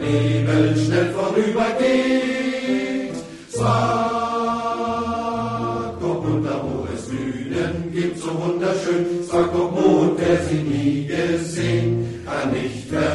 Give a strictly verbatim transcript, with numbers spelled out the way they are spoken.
Leben schnell vorübergeht. Sag doch munter, wo es Bühnen gibt, so wunderschön. Sag doch Mond, der sie nie gesehen, kann nicht verstehen.